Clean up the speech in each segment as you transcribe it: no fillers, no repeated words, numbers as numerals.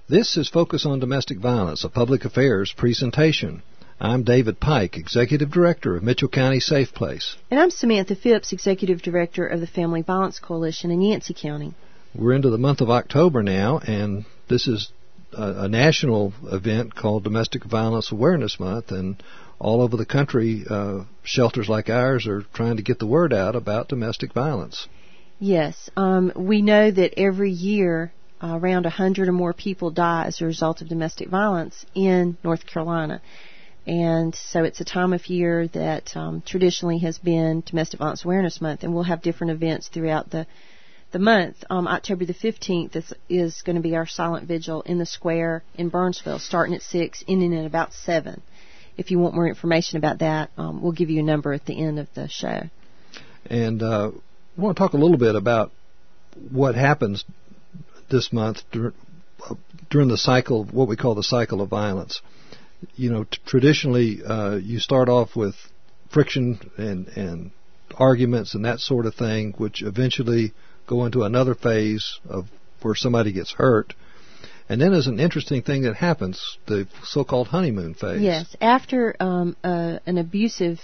This is Focus on Domestic Violence, a public affairs presentation. I'm David Pike, Executive Director of Mitchell County Safe Place. And I'm Samantha Phipps, Executive Director of the Family Violence Coalition in Yancey County. We're into the month of October now, and this is a national event called Domestic Violence Awareness Month, and all over the country, shelters like ours are trying to get the word out about domestic violence. Yes, we know that every year around 100 or more people die as a result of domestic violence in North Carolina. And so it's a time of year that traditionally has been Domestic Violence Awareness Month, and we'll have different events throughout the month. October the 15th is going to be our silent vigil in the square in Burnsville, starting at 6, ending at about 7. If you want more information about that, we'll give you a number at the end of the show. And I want to talk a little bit about what happens this month during the cycle, what we call the cycle of violence. You know, traditionally, you start off with friction and arguments and that sort of thing, which eventually go into another phase of where somebody gets hurt. And then there's an interesting thing that happens, the so-called honeymoon phase. Yes, after an abusive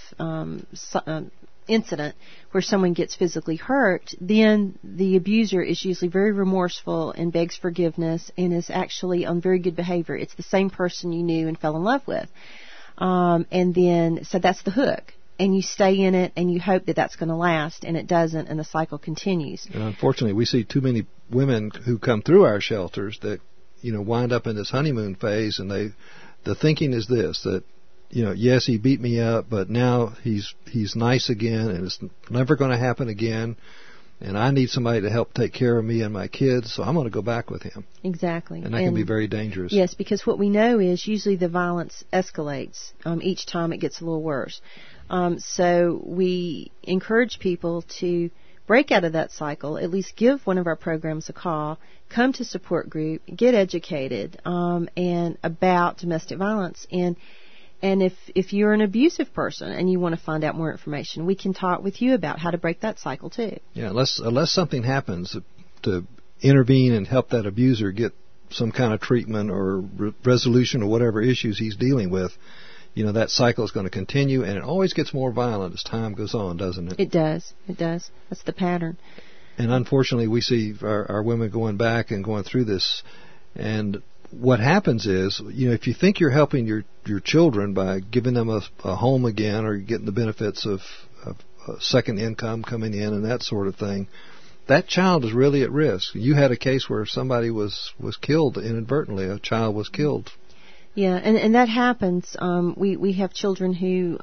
incident where someone gets physically hurt, then the abuser is usually very remorseful and begs forgiveness and is actually on very good behavior. It's the same person you knew and fell in love with. And then, so that's the hook. And you stay in it and you hope that that's going to last, and it doesn't, and the cycle continues. And unfortunately, we see too many women who come through our shelters that, you know, wind up in this honeymoon phase, and the thinking is this, that, you know, yes, he beat me up, but now he's nice again, and it's never going to happen again, and I need somebody to help take care of me and my kids, so I'm going to go back with him. Exactly. And that can be very dangerous. Yes, because what we know is usually the violence escalates each time it gets a little worse. So we encourage people to break out of that cycle, at least give one of our programs a call, come to support group, get educated and about domestic violence. And if you're an abusive person and you want to find out more information, we can talk with you about how to break that cycle too. Yeah, unless something happens to intervene and help that abuser get some kind of treatment or resolution or whatever issues he's dealing with, you know, that cycle is going to continue, and it always gets more violent as time goes on, doesn't it? It does. It does. That's the pattern. And unfortunately, we see our women going back and going through this. And what happens is, you know, if you think you're helping your children by giving them a home again, or getting the benefits of a second income coming in and that sort of thing, that child is really at risk. You had a case where somebody was killed inadvertently. A child was killed. Yeah, and that happens. We have children who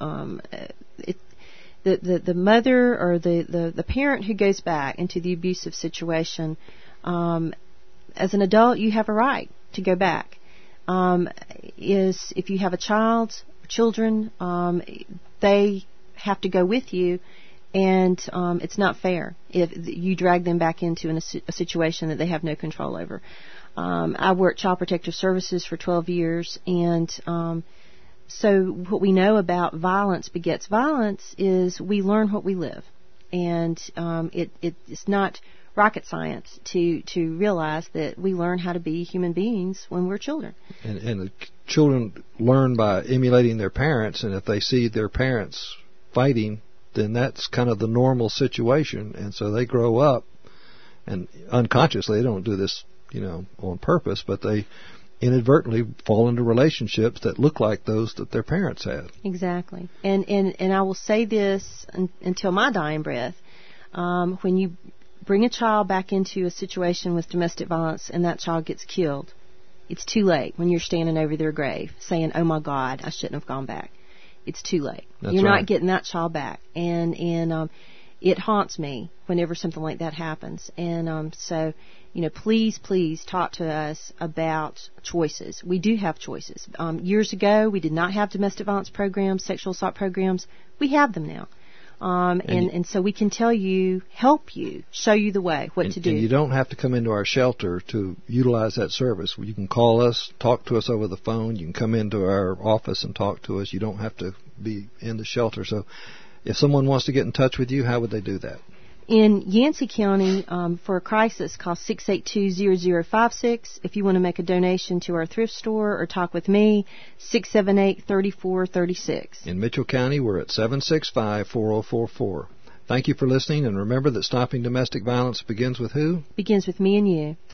the mother or the parent who goes back into the abusive situation, as an adult, you have a right to go back. Is if you have a children, they have to go with you, and it's not fair if you drag them back into a situation that they have no control over. I worked Child Protective Services for 12 years, and so what we know about violence begets violence is we learn what we live. And it's not rocket science to realize that we learn how to be human beings when we're children. And the children learn by emulating their parents, and if they see their parents fighting, then that's kind of the normal situation. And so they grow up, and unconsciously, they don't do this, you know, on purpose, but they inadvertently fall into relationships that look like those that their parents had. Exactly. And I will say this until my dying breath. When you bring a child back into a situation with domestic violence and that child gets killed, it's too late when you're standing over their grave saying, "Oh my God, I shouldn't have gone back." It's too late. You're not getting that child back. And it haunts me whenever something like that happens. And so, you know, please talk to us about choices. We do have choices. Years ago, we did not have domestic violence programs, sexual assault programs. We have them now. And so we can tell you, help you, show you the way, what to do. And you don't have to come into our shelter to utilize that service. You can call us, talk to us over the phone. You can come into our office and talk to us. You don't have to be in the shelter. So if someone wants to get in touch with you, how would they do that? In Yancey County, for a crisis, call 682-0056. If you want to make a donation to our thrift store or talk with me, 678-3436. In Mitchell County, we're at 765-4044. Thank you for listening, and remember that stopping domestic violence begins with who? Begins with me and you.